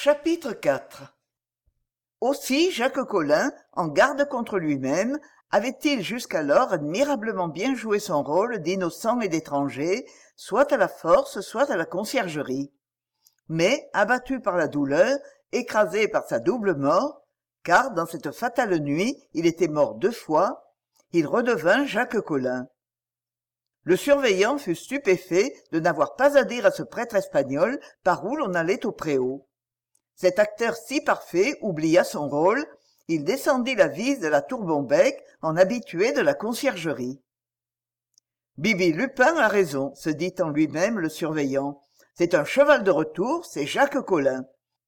Chapitre IV. Aussi Jacques Collin, en garde contre lui-même, avait-il jusqu'alors admirablement bien joué son rôle d'innocent et d'étranger, soit à la force, soit à la conciergerie. Mais, abattu par la douleur, écrasé par sa double mort, car dans cette fatale nuit il était mort 2 fois, il redevint Jacques Collin. Le surveillant fut stupéfait de n'avoir pas à dire à ce prêtre espagnol par où l'on allait au préau. Cet acteur si parfait oublia son rôle, il descendit la vis de la tour Bonbec en habitué de la conciergerie. Bibi Lupin a raison, se dit en lui-même le surveillant. C'est un cheval de retour, c'est Jacques Collin.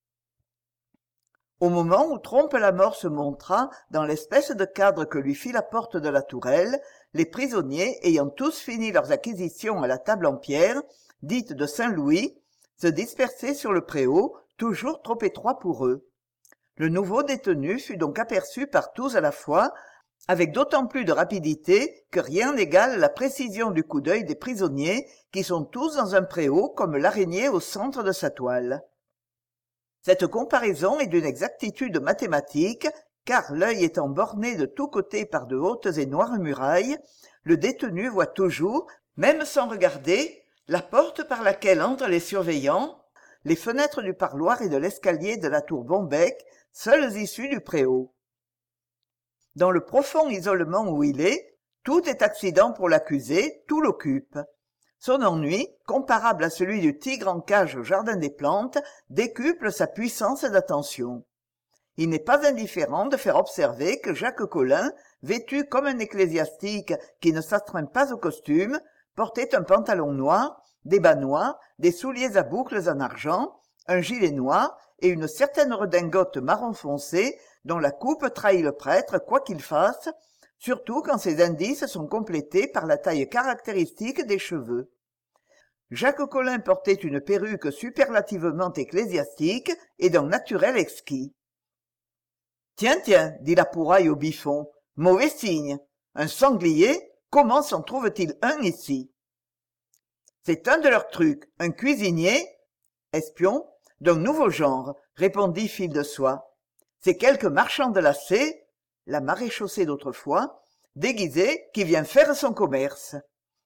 Au moment où Trompe-la-Mort se montra dans l'espèce de cadre que lui fit la porte de la tourelle, les prisonniers, ayant tous fini leurs acquisitions à la table en pierre, dite de Saint-Louis, se dispersaient sur le préau, toujours trop étroit pour eux. Le nouveau détenu fut donc aperçu par tous à la fois, avec d'autant plus de rapidité que rien n'égale la précision du coup d'œil des prisonniers qui sont tous dans un préau comme l'araignée au centre de sa toile. Cette comparaison est d'une exactitude mathématique, car l'œil étant borné de tous côtés par de hautes et noires murailles, le détenu voit toujours, même sans regarder, la porte par laquelle entrent les surveillants, les fenêtres du parloir et de l'escalier de la tour Bonbec, seules issues du préau. Dans le profond isolement où il est, tout est accident pour l'accusé, tout l'occupe. Son ennui, comparable à celui du tigre en cage au jardin des plantes, décuple sa puissance d'attention. Il n'est pas indifférent de faire observer que Jacques Collin, vêtu comme un ecclésiastique qui ne s'astreint pas au costume, portait un pantalon noir, des bas noirs, des souliers à boucles en argent, un gilet noir et une certaine redingote marron foncé dont la coupe trahit le prêtre quoi qu'il fasse, surtout quand ces indices sont complétés par la taille caractéristique des cheveux. Jacques Collin portait une perruque superlativement ecclésiastique et d'un naturel exquis. « Tiens, tiens, dit la Pouraille au Biffon, mauvais signe. Un sanglier, comment s'en trouve-t-il un ici ?» C'est un de leurs trucs, un cuisinier, espion, d'un nouveau genre, répondit Fil de Soie. C'est quelque marchand de lacets, la maréchaussée d'autrefois, déguisé, qui vient faire son commerce.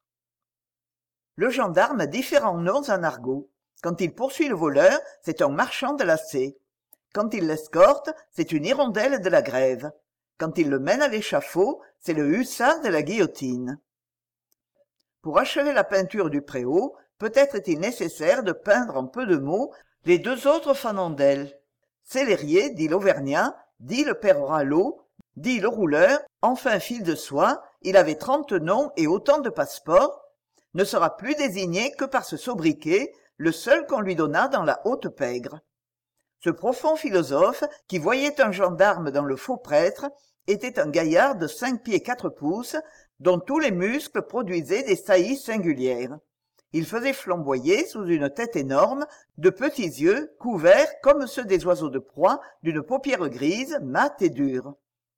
Le gendarme a différents noms en argot. Quand il poursuit le voleur, c'est un marchand de lacets. Quand il l'escorte, c'est une hirondelle de la grève. Quand il le mène à l'échafaud, c'est le hussard de la guillotine. Pour achever la peinture du préau, peut-être est-il nécessaire de peindre en peu de mots les 2 autres fanandels. Célérier, dit l'Auvergnat, dit le père Ralleau, dit le rouleur, enfin Fil de Soie, il avait 30 noms et autant de passeports, ne sera plus désigné que par ce sobriquet, le seul qu'on lui donna dans la haute pègre. Ce profond philosophe, qui voyait un gendarme dans le faux prêtre, était un gaillard de 5 pieds 4 pouces, dont tous les muscles produisaient des saillies singulières. Il faisait flamboyer, sous une tête énorme, de petits yeux, couverts, comme ceux des oiseaux de proie, d'une paupière grise, mate et dure.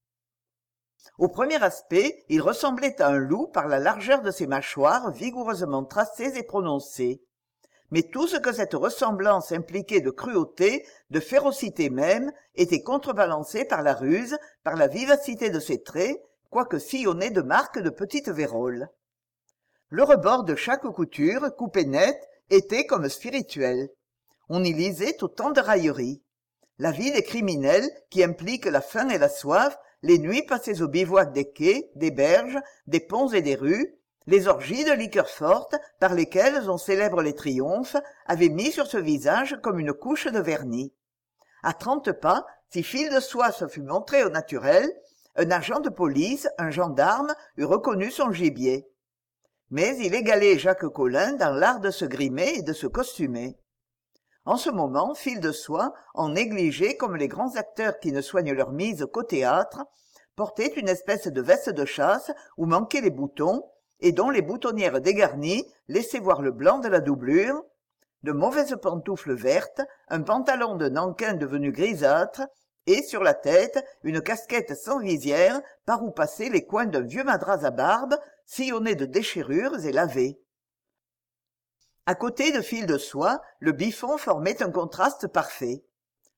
Au premier aspect, il ressemblait à un loup par la largeur de ses mâchoires vigoureusement tracées et prononcées. Mais tout ce que cette ressemblance impliquait de cruauté, de férocité même, était contrebalancé par la ruse, par la vivacité de ses traits, quoique sillonnés de marques de petites vérolles. Le rebord de chaque couture, coupé net, était comme spirituel. On y lisait autant de railleries. La vie des criminels, qui implique la faim et la soif, les nuits passées au bivouac des quais, des berges, des ponts et des rues, les orgies de liqueurs fortes par lesquelles on célèbre les triomphes, avaient mis sur ce visage comme une couche de vernis. À 30 pas, si Fil de Soie se fût montré au naturel, un agent de police, un gendarme, eût reconnu son gibier. Mais il égalait Jacques Collin dans l'art de se grimer et de se costumer. En ce moment, Fil de Soie, en négligé comme les grands acteurs qui ne soignent leur mise qu'au théâtre, portait une espèce de veste de chasse où manquaient les boutons, et dont les boutonnières dégarnies laissaient voir le blanc de la doublure, de mauvaises pantoufles vertes, un pantalon de nankin devenu grisâtre, et sur la tête une casquette sans visière par où passaient les coins d'un vieux madras à barbe, sillonné de déchirures et lavé. À côté de Fil de Soie, le Biffon formait un contraste parfait.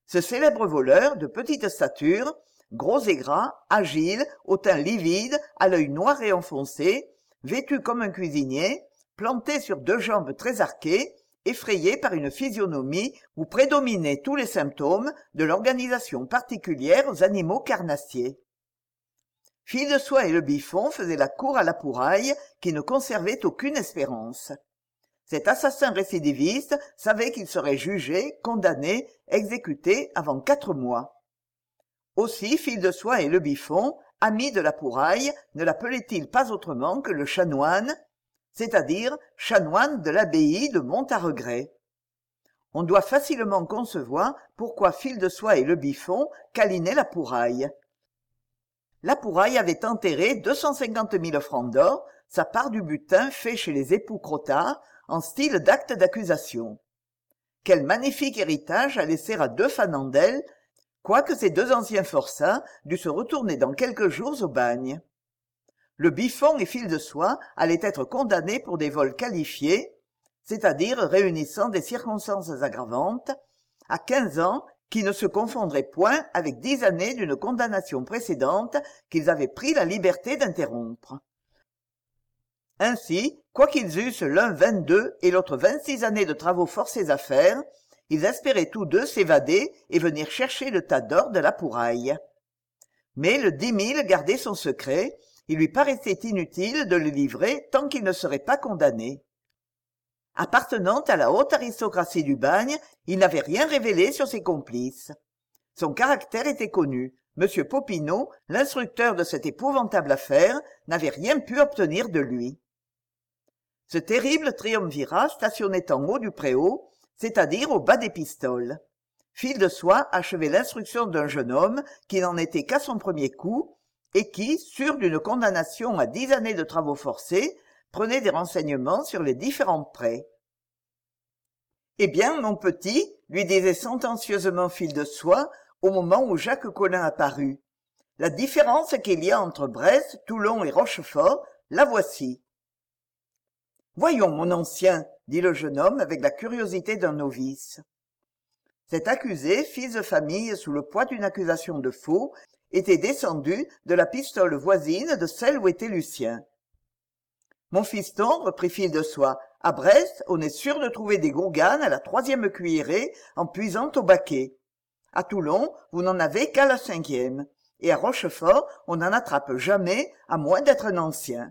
Ce célèbre voleur, de petite stature, gros et gras, agile, au teint livide, à l'œil noir et enfoncé, vêtu comme un cuisinier, planté sur deux jambes très arquées, effrayé par une physionomie où prédominaient tous les symptômes de l'organisation particulière aux animaux carnassiers. Fil de Soie et le Biffon faisaient la cour à la Pouraille, qui ne conservait aucune espérance. Cet assassin récidiviste savait qu'il serait jugé, condamné, exécuté avant 4 mois. Aussi Fil de Soie et le Biffon, amis de la Pouraille, ne l'appelaient-ils pas autrement que le chanoine, c'est-à-dire chanoine de l'abbaye de Montaregret. On doit facilement concevoir pourquoi Fil de Soie et le Biffon câlinaient la Pouraille. La Pouraille avait enterré 250 000 francs d'or, sa part du butin fait chez les époux Crottat, en style d'acte d'accusation. Quel magnifique héritage à laisser à 2 fanandels, quoique ces 2 anciens forçats dussent se retourner dans quelques jours au bagne. Le Biffon et Fil de Soie allaient être condamnés pour des vols qualifiés, c'est-à-dire réunissant des circonstances aggravantes, à 15 ans qui ne se confondraient point avec 10 années d'une condamnation précédente qu'ils avaient pris la liberté d'interrompre. Ainsi, quoiqu'ils eussent l'un 22 et l'autre 26 années de travaux forcés à faire, ils espéraient tous deux s'évader et venir chercher le tas d'or de la Pouraille. Mais le 10 000 gardait son secret, il lui paraissait inutile de le livrer tant qu'il ne serait pas condamné. Appartenant à la haute aristocratie du bagne, il n'avait rien révélé sur ses complices. Son caractère était connu. M. Popinot, l'instructeur de cette épouvantable affaire, n'avait rien pu obtenir de lui. Ce terrible triumvirat stationnait en haut du préau, c'est-à-dire au bas des pistoles. Fil de Soie achevait l'instruction d'un jeune homme qui n'en était qu'à son premier coup, et qui, sûr d'une condamnation à 10 années de travaux forcés, prenait des renseignements sur les différents prêts. « Eh bien, mon petit, lui disait sentencieusement Fil de Soie, au moment où Jacques Collin apparut, la différence qu'il y a entre Brest, Toulon et Rochefort, la voici. Voyons, mon ancien, dit le jeune homme avec la curiosité d'un novice. Cet accusé, fils de famille sous le poids d'une accusation de faux, était descendu de la pistole voisine de celle où était Lucien. Mon fiston, reprit Fil de Soie, à Brest, on est sûr de trouver des gourganes à la 3e cuillerée en puisant au baquet. À Toulon, vous n'en avez qu'à la 5e. Et à Rochefort, on n'en attrape jamais, à moins d'être un ancien.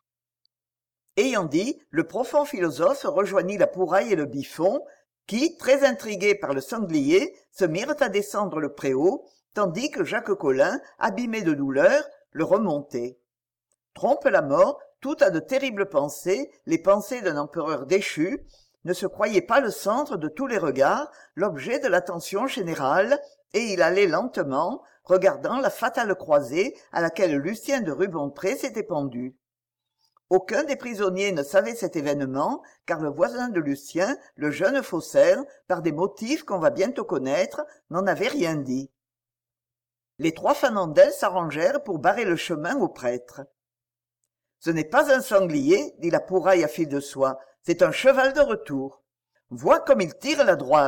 Ayant dit, le profond philosophe rejoignit la Pouraille et le Biffon, qui, très intrigués par le sanglier, se mirent à descendre le préau, tandis que Jacques Collin, abîmé de douleur, le remontait. Trompe-la-Mort, tout à de terribles pensées, les pensées d'un empereur déchu, ne se croyait pas le centre de tous les regards, l'objet de l'attention générale, et il allait lentement, regardant la fatale croisée à laquelle Lucien de Rubempré s'était pendu. Aucun des prisonniers ne savait cet événement, car le voisin de Lucien, le jeune faussaire, par des motifs qu'on va bientôt connaître, n'en avait rien dit. Les 3 fanandels s'arrangèrent pour barrer le chemin au prêtre. « Ce n'est pas un sanglier, dit la Pouraille à Fil de Soie, c'est un cheval de retour. Vois comme il tire la droite. »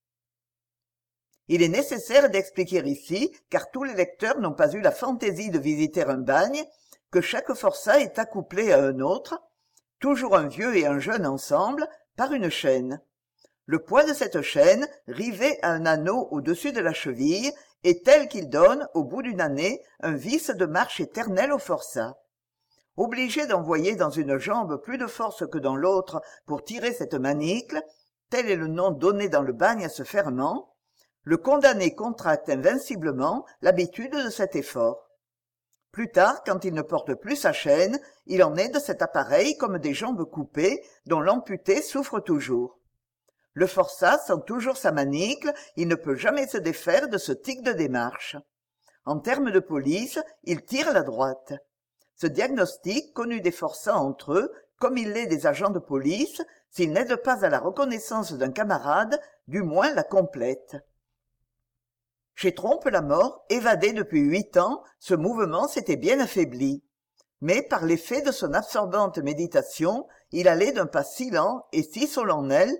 Il est nécessaire d'expliquer ici, car tous les lecteurs n'ont pas eu la fantaisie de visiter un bagne, que chaque forçat est accouplé à un autre, toujours un vieux et un jeune ensemble, par une chaîne. Le poids de cette chaîne, rivé à un anneau au-dessus de la cheville, est tel qu'il donne, au bout d'une année, un vice de marche éternel au forçat. Obligé d'envoyer dans une jambe plus de force que dans l'autre pour tirer cette manicle, tel est le nom donné dans le bagne à ce ferment, le condamné contracte invinciblement l'habitude de cet effort. Plus tard, quand il ne porte plus sa chaîne, il en est de cet appareil comme des jambes coupées dont l'amputé souffre toujours. Le forçat sent toujours sa manicle, il ne peut jamais se défaire de ce tic de démarche. En termes de police, il tire la droite. Ce diagnostic, connu des forçats entre eux, comme il l'est des agents de police, s'il n'aide pas à la reconnaissance d'un camarade, du moins la complète. Chez Trompe-la-Mort, évadé depuis 8 ans, ce mouvement s'était bien affaibli. Mais par l'effet de son absorbante méditation, il allait d'un pas si lent et si solennel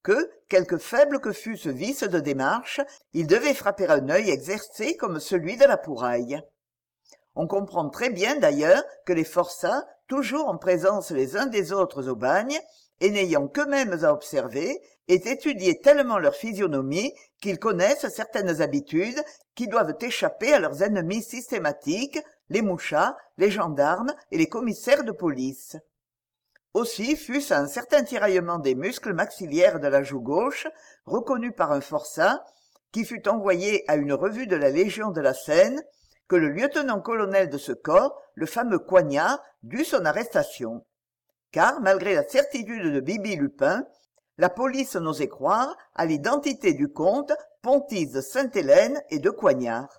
que, quelque faible que fût ce vice de démarche, il devait frapper un œil exercé comme celui de la Pouraille. On comprend très bien d'ailleurs que les forçats, toujours en présence les uns des autres au bagne, et n'ayant qu'eux-mêmes à observer, aient étudié tellement leur physionomie qu'ils connaissent certaines habitudes qui doivent échapper à leurs ennemis systématiques, les mouchards, les gendarmes et les commissaires de police. Aussi fut-ce à un certain tiraillement des muscles maxillaires de la joue gauche, reconnu par un forçat, qui fut envoyé à une revue de la Légion de la Seine, que le lieutenant-colonel de ce corps, le fameux Coignard, dut son arrestation. Car, malgré la certitude de Bibi Lupin, la police n'osait croire à l'identité du comte Pontis de Sainte-Hélène et de Coignard.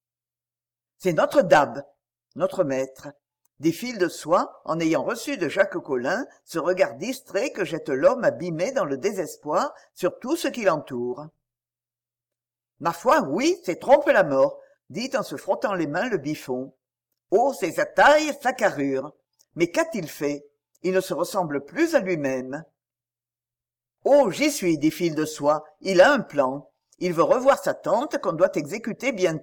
« C'est notre Dab, notre maître », dit Fil de Soie en ayant reçu de Jacques Collin ce regard distrait que jette l'homme abîmé dans le désespoir sur tout ce qui l'entoure. « Ma foi, oui, c'est Trompe-la-Mort, » dit en se frottant les mains le Biffon. « Oh, c'est sa taille, sa carrure. Mais qu'a-t-il fait? Il ne se ressemble plus à lui-même. »« Oh, j'y suis, dit Fil de Soie, il a un plan. Il veut revoir sa tante qu'on doit exécuter bientôt. »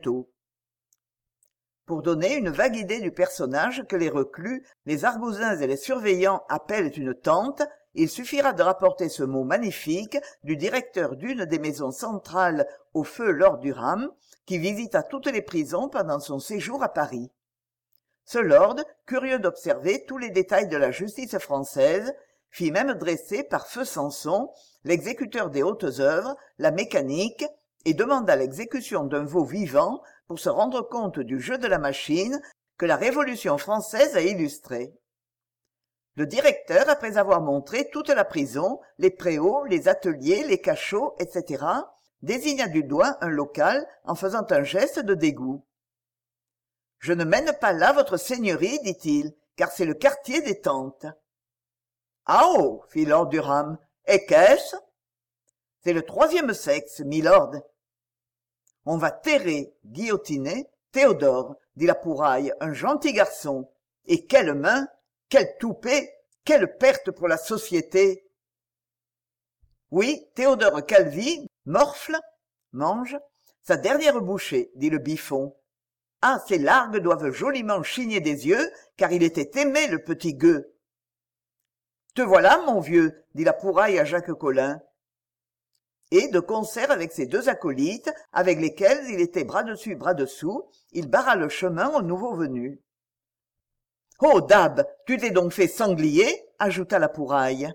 Pour donner une vague idée du personnage que les reclus, les argousins et les surveillants appellent une tante, il suffira de rapporter ce mot magnifique du directeur d'une des maisons centrales au feu Lord Durham, qui visita toutes les prisons pendant son séjour à Paris. Ce lord, curieux d'observer tous les détails de la justice française, fit même dresser par feu Samson, l'exécuteur des hautes œuvres, la mécanique, et demanda l'exécution d'un veau vivant pour se rendre compte du jeu de la machine que la Révolution française a illustré. Le directeur, après avoir montré toute la prison, les préaux, les ateliers, les cachots, etc., désigna du doigt un local en faisant un geste de dégoût. « Je ne mène pas là votre seigneurie, dit-il, car c'est le quartier des tantes. »« Ah oh !» fit Lord Durham. « Et qu'est-ce ?»« C'est le troisième sexe, milord. »« On va terrer, guillotiner, Théodore, dit la Pouraille, un gentil garçon. Et quelle main, quel toupet, quelle perte pour la société !»« Oui, Théodore Calvi, morfle, mange, sa dernière bouchée, dit le Biffon. Ah, ces largues doivent joliment chigner des yeux, car il était aimé, le petit gueux. « Te voilà, mon vieux, dit la Pouraille à Jacques Collin. Et, de concert avec ses deux acolytes, avec lesquels il était bras dessus bras dessous, il barra le chemin au nouveau venu. « Oh, Dab, tu t'es donc fait sanglier ?» ajouta la Pouraille.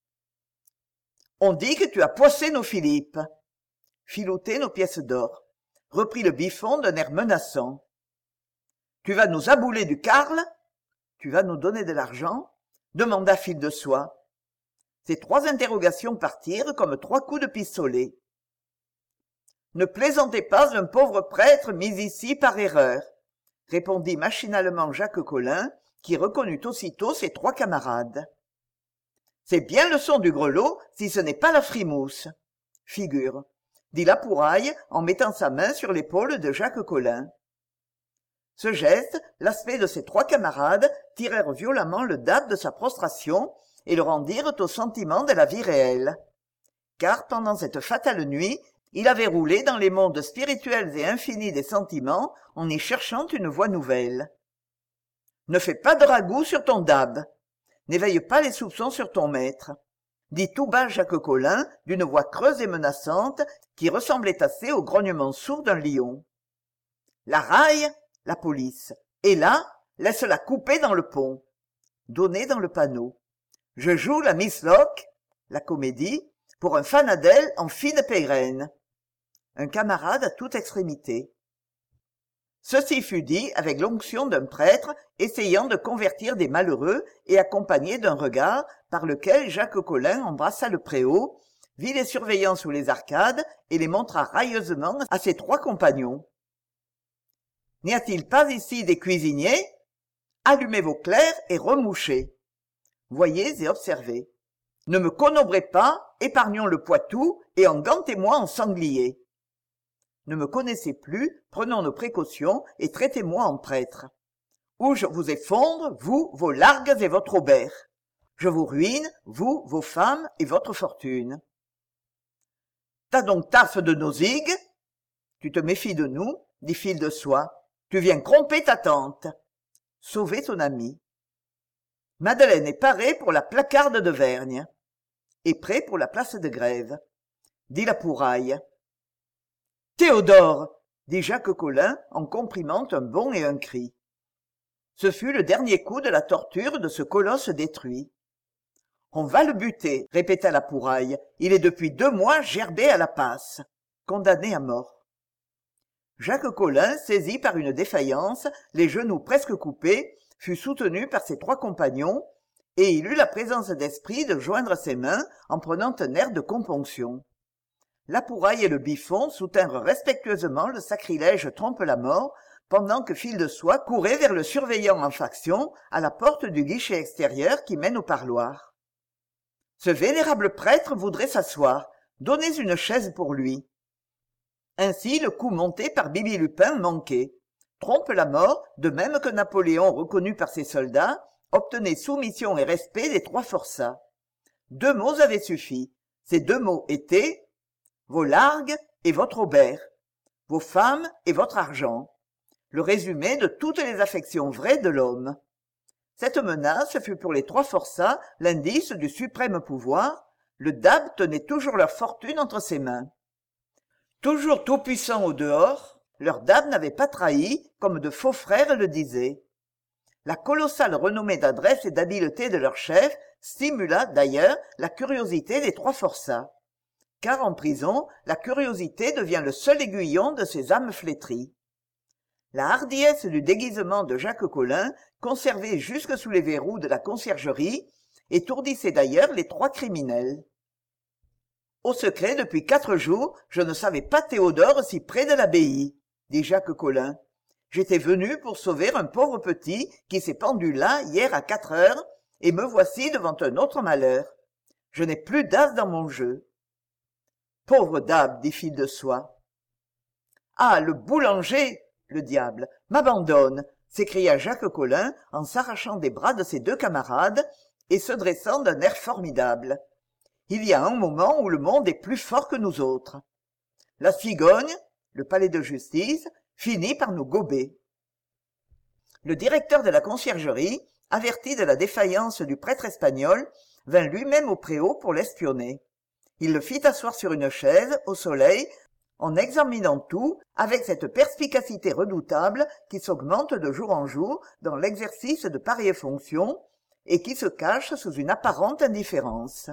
« On dit que tu as poissé nos Philippes. » Filouté nos pièces d'or, reprit le Biffon d'un air menaçant. « Tu vas nous abouler du carle ? Tu vas nous donner de l'argent ? Demanda Fil de Soie. Ces trois interrogations partirent comme trois coups de pistolet. « Ne plaisantez pas un pauvre prêtre mis ici par erreur, » répondit machinalement Jacques Collin, qui reconnut aussitôt ses trois camarades. « C'est bien le son du grelot, si ce n'est pas la frimousse. Figure, » dit la Pouraille en mettant sa main sur l'épaule de Jacques Collin. Ce geste, l'aspect de ses trois camarades, tirèrent violemment le Dab de sa prostration et le rendirent au sentiment de la vie réelle. Car pendant cette fatale nuit, il avait roulé dans les mondes spirituels et infinis des sentiments en y cherchant une voie nouvelle. Ne fais pas de ragoût sur ton Dab. N'éveille pas les soupçons sur ton maître, dit tout bas Jacques Collin d'une voix creuse et menaçante qui ressemblait assez au grognement sourd d'un lion. La raille, la police. Et là, laisse-la couper dans le pont. Donner dans le panneau. Je joue la Miss Locke, la comédie, pour un fanadel en fine pégrenne. Un camarade à toute extrémité. Ceci fut dit avec l'onction d'un prêtre essayant de convertir des malheureux et accompagné d'un regard par lequel Jacques Collin embrassa le préau, vit les surveillants sous les arcades et les montra railleusement à ses trois compagnons. « N'y a-t-il pas ici des cuisiniers ? Allumez vos clairs et remouchez. Voyez et observez. Ne me connobrez pas, épargnons le Poitou et engantez-moi en sanglier. Ne me connaissez plus, prenons nos précautions et traitez-moi en prêtre. Ou je vous effondre, vous, vos largues et votre aubert. Je vous ruine, vous, vos femmes et votre fortune. t'as donc taf de nos zigues? Tu te méfies de nous, dit Fil de Soie. Tu viens cromper ta tante. Sauver son ami. Madeleine est parée pour la placarde de Vergne. Et prêt pour la place de Grève, dit la Pouraille. Théodore, dit Jacques Collin en comprimant un bond et un cri. Ce fut le dernier coup de la torture de ce colosse détruit. On va le buter, répéta la Pouraille. Il est depuis 2 mois gerbé à la passe, condamné à mort. Jacques Collin, saisi par une défaillance, les genoux presque coupés, fut soutenu par ses 3 compagnons, et il eut la présence d'esprit de joindre ses mains en prenant un air de componction. La Pouraille et le Biffon soutinrent respectueusement le sacrilège Trompe-la-Mort, pendant que Fil de Soie courait vers le surveillant en faction à la porte du guichet extérieur qui mène au parloir. Ce vénérable prêtre voudrait s'asseoir. Donnez une chaise pour lui. Ainsi le coup monté par Bibi Lupin manquait. Trompe-la-Mort, de même que Napoléon reconnu par ses soldats, obtenait soumission et respect des 3 forçats. 2 mots avaient suffi. Ces 2 mots étaient vos largues et votre aubert, vos femmes et votre argent, le résumé de toutes les affections vraies de l'homme. Cette menace fut pour les 3 forçats l'indice du suprême pouvoir. Le dab tenait toujours leur fortune entre ses mains. Toujours tout-puissant au dehors, leur dab n'avait pas trahi, comme de faux frères le disaient. La colossale renommée d'adresse et d'habileté de leur chef stimula, d'ailleurs, la curiosité des 3 forçats. Car en prison, la curiosité devient le seul aiguillon de ces âmes flétries. La hardiesse du déguisement de Jacques Collin, conservé jusque sous les verrous de la conciergerie, étourdissait d'ailleurs les 3 criminels. Au secret, depuis 4 jours, je ne savais pas Théodore si près de l'abbaye, dit Jacques Collin. J'étais venu pour sauver un pauvre petit qui s'est pendu là hier à 4 heures, et me voici devant un autre malheur. Je n'ai plus d'as dans mon jeu. Pauvre dab, dit Fil de Soie. Ah, le boulanger, le diable, m'abandonne, s'écria Jacques Collin en s'arrachant des bras de ses 2 camarades et se dressant d'un air formidable. Il y a un moment où le monde est plus fort que nous autres. La cigogne, le palais de justice, finit par nous gober. Le directeur de la conciergerie, averti de la défaillance du prêtre espagnol, vint lui-même au préau pour l'espionner. Il le fit asseoir sur une chaise, au soleil, en examinant tout avec cette perspicacité redoutable qui s'augmente de jour en jour dans l'exercice de pareilles fonctions et qui se cache sous une apparente indifférence.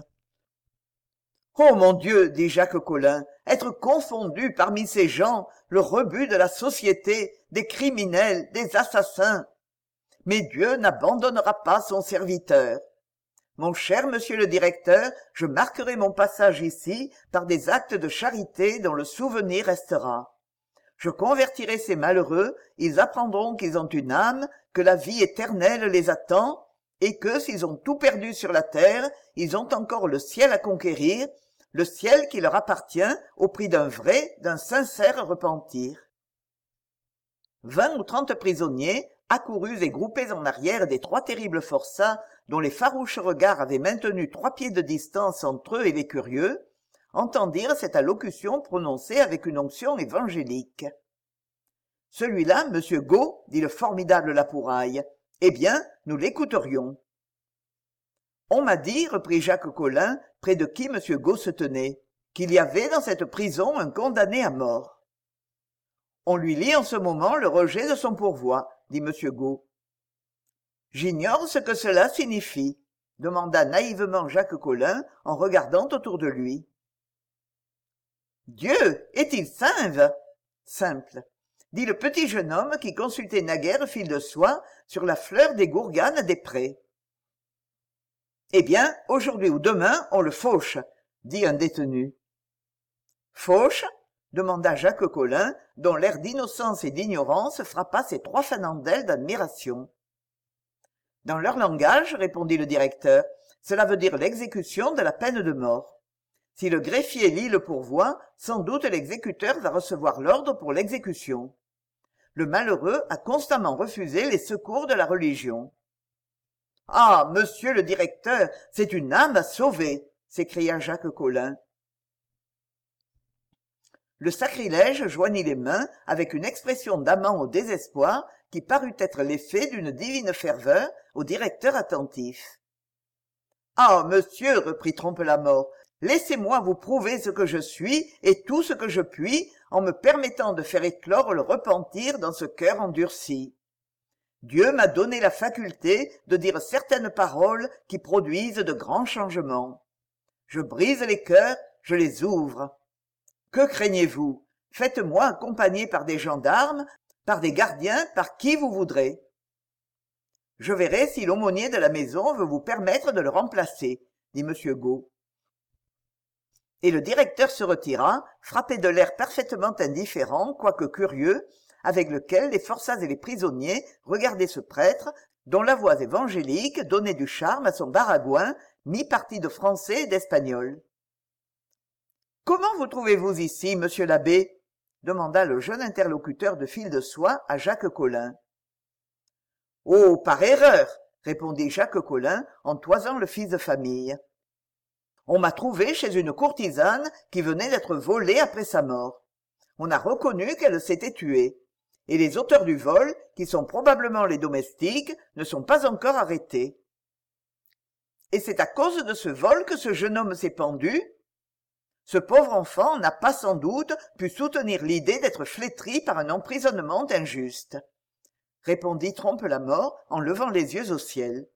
« Oh mon Dieu, dit Jacques Collin, être confondu parmi ces gens, le rebut de la société, des criminels, des assassins. Mais Dieu n'abandonnera pas son serviteur. Mon cher monsieur le directeur, je marquerai mon passage ici par des actes de charité dont le souvenir restera. Je convertirai ces malheureux, ils apprendront qu'ils ont une âme, que la vie éternelle les attend, et que, s'ils ont tout perdu sur la terre, ils ont encore le ciel à conquérir, le ciel qui leur appartient au prix d'un vrai, d'un sincère repentir. 20 ou 30 prisonniers, accourus et groupés en arrière des 3 terribles forçats dont les farouches regards avaient maintenu 3 pieds de distance entre eux et les curieux, entendirent cette allocution prononcée avec une onction évangélique. « Celui-là, monsieur Gault, dit le formidable Lapouraille. Eh bien, nous l'écouterions. » On m'a dit, reprit Jacques Collin, près de qui M. Gault se tenait, qu'il y avait dans cette prison un condamné à mort. On lui lit en ce moment le rejet de son pourvoi, dit M. Gault. J'ignore ce que cela signifie, demanda naïvement Jacques Collin en regardant autour de lui. Dieu, est-il sinve? Simple, dit le petit jeune homme qui consultait naguère Fil de Soie sur la fleur des gourganes des prés. Eh bien, aujourd'hui ou demain, on le fauche, dit un détenu. Fauche? Demanda Jacques Collin, dont l'air d'innocence et d'ignorance frappa ses 3 fanandelles d'admiration. Dans leur langage, répondit le directeur, cela veut dire l'exécution de la peine de mort. Si le greffier lit le pourvoi, sans doute l'exécuteur va recevoir l'ordre pour l'exécution. Le malheureux a constamment refusé les secours de la religion. « Ah, monsieur le directeur, c'est une âme à sauver !» s'écria Jacques Collin. Le sacrilège joignit les mains avec une expression d'amant au désespoir qui parut être l'effet d'une divine ferveur au directeur attentif. « Ah, monsieur, reprit Trompe-la-Mort, laissez-moi vous prouver ce que je suis et tout ce que je puis en me permettant de faire éclore le repentir dans ce cœur endurci. Dieu m'a donné la faculté de dire certaines paroles qui produisent de grands changements. Je brise les cœurs, je les ouvre. Que craignez-vous? Faites-moi accompagner par des gendarmes, par des gardiens, par qui vous voudrez. Je verrai si l'aumônier de la maison veut vous permettre de le remplacer, dit M. Gault. Et le directeur se retira, frappé de l'air parfaitement indifférent, quoique curieux, avec lequel les forçats et les prisonniers regardaient ce prêtre, dont la voix évangélique donnait du charme à son baragouin, mi-parti de français et d'espagnol. « Comment vous trouvez-vous ici, monsieur l'abbé » demanda le jeune interlocuteur de fil de soie à Jacques Collin. « Oh, par erreur !» répondit Jacques Collin en toisant le fils de famille. « On m'a trouvé chez une courtisane qui venait d'être volée après sa mort. On a reconnu qu'elle s'était tuée. Et les auteurs du vol, qui sont probablement les domestiques, ne sont pas encore arrêtés. Et c'est à cause de ce vol que ce jeune homme s'est pendu ? Ce pauvre enfant n'a pas sans doute pu soutenir l'idée d'être flétri par un emprisonnement injuste, répondit Trompe-la-Mort en levant les yeux au ciel.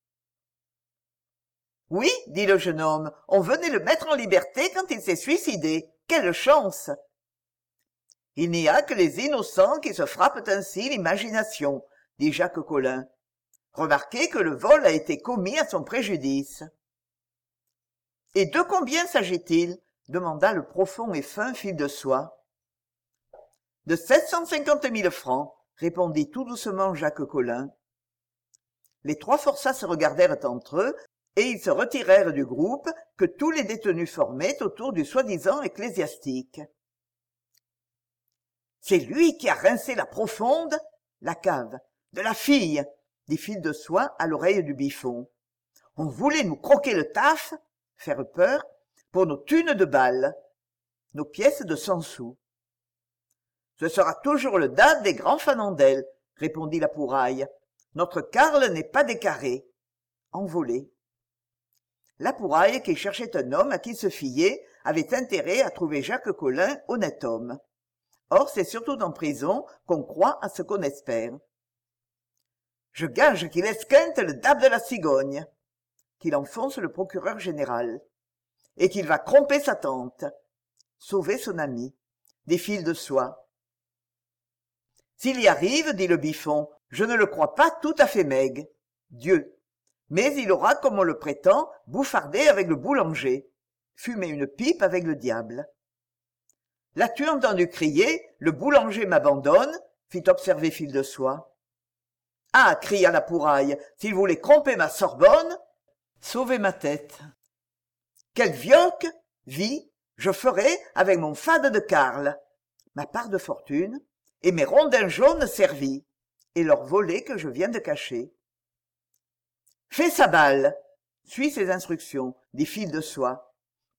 Oui, dit le jeune homme, on venait le mettre en liberté quand il s'est suicidé. Quelle chance! Il n'y a que les innocents qui se frappent ainsi l'imagination, dit Jacques Collin. Remarquez que le vol a été commis à son préjudice. Et de combien s'agit-il? Demanda le profond et fin fil de soie. De 750 000 francs, répondit tout doucement Jacques Collin. Les trois forçats se regardèrent entre eux, et ils se retirèrent du groupe que tous les détenus formaient autour du soi-disant ecclésiastique. C'est lui qui a rincé la profonde, la cave, de la fille, dit fil de soie à l'oreille du Biffon. On voulait nous croquer le taf, faire peur, pour nos thunes de balles, nos pièces de 100 sous. Ce sera toujours le dad des grands fanandels, répondit la Pouraille. Notre Karl n'est pas décarré. Envolé. La Pouraille, qui cherchait un homme à qui se fier, avait intérêt à trouver Jacques Collin honnête homme. Or, c'est surtout en prison qu'on croit à ce qu'on espère. Je gage qu'il esquinte le dab de la cigogne, qu'il enfonce le procureur général, et qu'il va cromper sa tante, sauver son ami, des fils de soie. S'il y arrive, dit le Biffon, je ne le crois pas tout à fait maigre. Dieu. Mais il aura, comme on le prétend, bouffardé avec le boulanger, fumé une pipe avec le diable. L'as-tu entendu crier « Le boulanger m'abandonne » fit observer fil de soie. « Ah » cria la Pouraille, « s'il voulait cromper ma Sorbonne, sauver ma tête. Quel vioque, vie, je ferai avec mon fade de Karl, ma part de fortune, et mes rondins jaunes servis, et leur volet que je viens de cacher. Fais sa balle, suis ses instructions, dit fil de soie.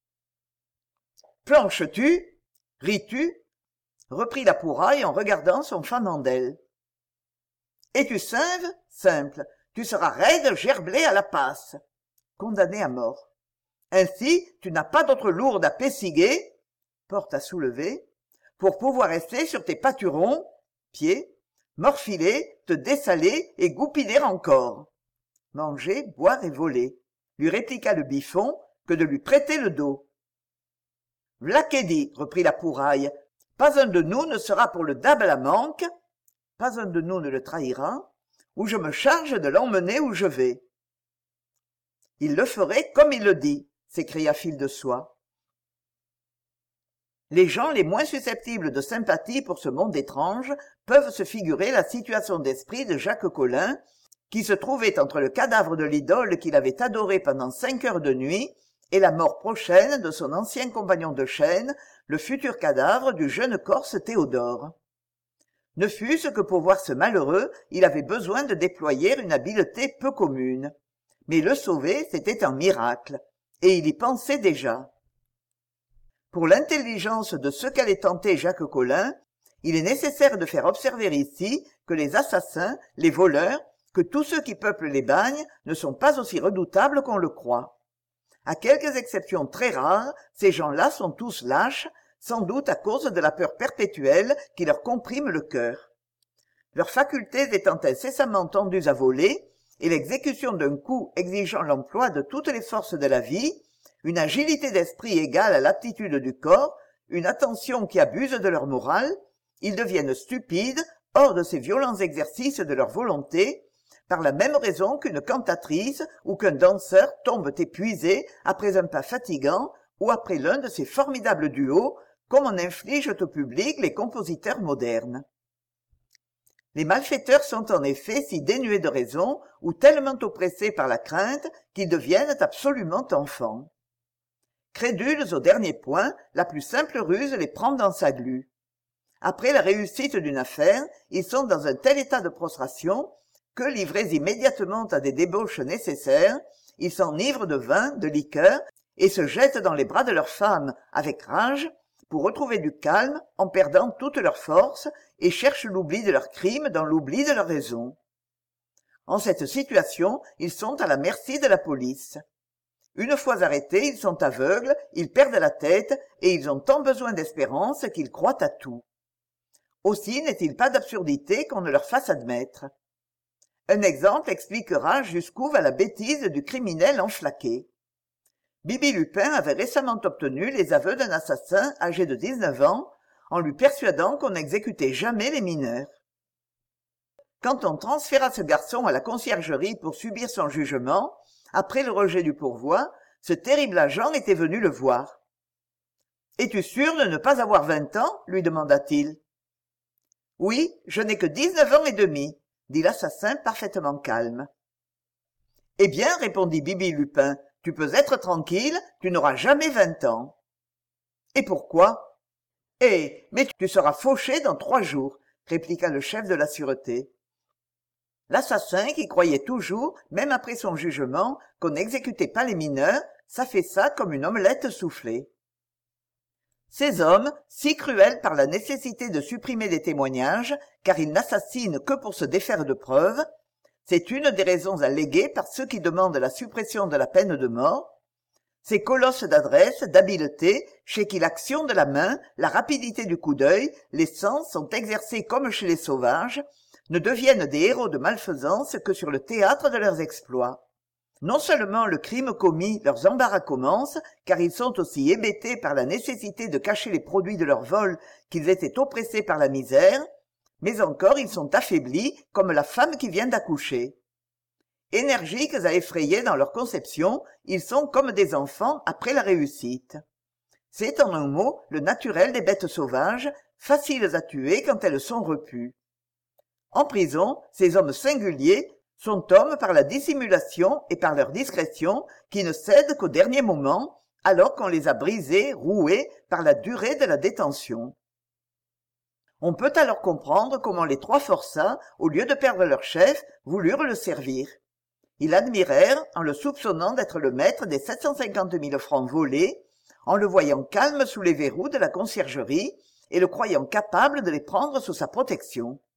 Planches-tu? Ris-tu? Reprit la Pouraille en regardant son fanandel. Es-tu sinve? Simple. Tu seras raide, gerblé à la passe. Condamné à mort. Ainsi, tu n'as pas d'autre lourde à pessiguer, porte à soulever, pour pouvoir rester sur tes pâturons, pieds, morfiler, te dessaler et goupiller encore. Manger, boire et voler, lui répliqua le Biffon, que de lui prêter le dos. V'là qu'est dit, reprit la Pouraille, pas un de nous ne sera pour le dab à la manque, pas un de nous ne le trahira, ou je me charge de l'emmener où je vais. Il le ferait comme il le dit, s'écria fil de soie. Les gens les moins susceptibles de sympathie pour ce monde étrange peuvent se figurer la situation d'esprit de Jacques Collin, qui se trouvait entre le cadavre de l'idole qu'il avait adoré pendant 5 heures de nuit et la mort prochaine de son ancien compagnon de chaîne, le futur cadavre du jeune Corse Théodore. Ne fût-ce que pour voir ce malheureux, il avait besoin de déployer une habileté peu commune. Mais le sauver, c'était un miracle, et il y pensait déjà. Pour l'intelligence de ce qu'allait tenter Jacques Collin, il est nécessaire de faire observer ici que les assassins, les voleurs, que tous ceux qui peuplent les bagnes ne sont pas aussi redoutables qu'on le croit. À quelques exceptions très rares, ces gens-là sont tous lâches, sans doute à cause de la peur perpétuelle qui leur comprime le cœur. Leurs facultés étant incessamment tendues à voler, et l'exécution d'un coup exigeant l'emploi de toutes les forces de la vie, une agilité d'esprit égale à l'aptitude du corps, une attention qui abuse de leur morale, ils deviennent stupides, hors de ces violents exercices de leur volonté, par la même raison qu'une cantatrice ou qu'un danseur tombent épuisés après un pas fatigant ou après l'un de ces formidables duos, comme en infligent au public les compositeurs modernes. Les malfaiteurs sont en effet si dénués de raison ou tellement oppressés par la crainte qu'ils deviennent absolument enfants. Crédules au dernier point, la plus simple ruse les prend dans sa glu. Après la réussite d'une affaire, ils sont dans un tel état de prostration que, livrés immédiatement à des débauches nécessaires, ils s'enivrent de vin, de liqueur, et se jettent dans les bras de leurs femmes avec rage, pour retrouver du calme en perdant toute leur force, et cherchent l'oubli de leurs crimes dans l'oubli de leur raison. En cette situation, ils sont à la merci de la police. Une fois arrêtés, ils sont aveugles, ils perdent la tête, et ils ont tant besoin d'espérance qu'ils croient à tout. Aussi n'est-il pas d'absurdité qu'on ne leur fasse admettre. Un exemple expliquera jusqu'où va la bêtise du criminel enflaqué. Bibi Lupin avait récemment obtenu les aveux d'un assassin âgé de 19 ans, en lui persuadant qu'on n'exécutait jamais les mineurs. Quand on transféra ce garçon à la conciergerie pour subir son jugement, après le rejet du pourvoi, ce terrible agent était venu le voir. « Es-tu sûr de ne pas avoir 20 ans ?» lui demanda-t-il. « Oui, je n'ai que 19 ans et demi, » dit l'assassin parfaitement calme. « Eh bien, répondit Bibi Lupin, tu peux être tranquille, tu n'auras jamais 20 ans. »« Et pourquoi ?»« Eh, mais tu seras fauché dans 3 jours, » répliqua le chef de la sûreté. L'assassin, qui croyait toujours, même après son jugement, qu'on n'exécutait pas les mineurs, s'affaissa comme une omelette soufflée. Ces hommes, si cruels par la nécessité de supprimer les témoignages, car ils n'assassinent que pour se défaire de preuves, c'est une des raisons alléguées par ceux qui demandent la suppression de la peine de mort, ces colosses d'adresse, d'habileté, chez qui l'action de la main, la rapidité du coup d'œil, les sens sont exercés comme chez les sauvages, ne deviennent des héros de malfaisance que sur le théâtre de leurs exploits. Non seulement le crime commis, leurs embarras commencent, car ils sont aussi hébétés par la nécessité de cacher les produits de leur vol qu'ils étaient oppressés par la misère, mais encore ils sont affaiblis comme la femme qui vient d'accoucher. Énergiques à effrayer dans leur conception, ils sont comme des enfants après la réussite. C'est en un mot le naturel des bêtes sauvages, faciles à tuer quand elles sont repues. En prison, ces hommes singuliers sont hommes par la dissimulation et par leur discrétion qui ne cèdent qu'au dernier moment, alors qu'on les a brisés, roués par la durée de la détention. On peut alors comprendre comment les 3 forçats, au lieu de perdre leur chef, voulurent le servir. Ils l'admirèrent en le soupçonnant d'être le maître des 750 000 francs volés, en le voyant calme sous les verrous de la conciergerie et le croyant capable de les prendre sous sa protection.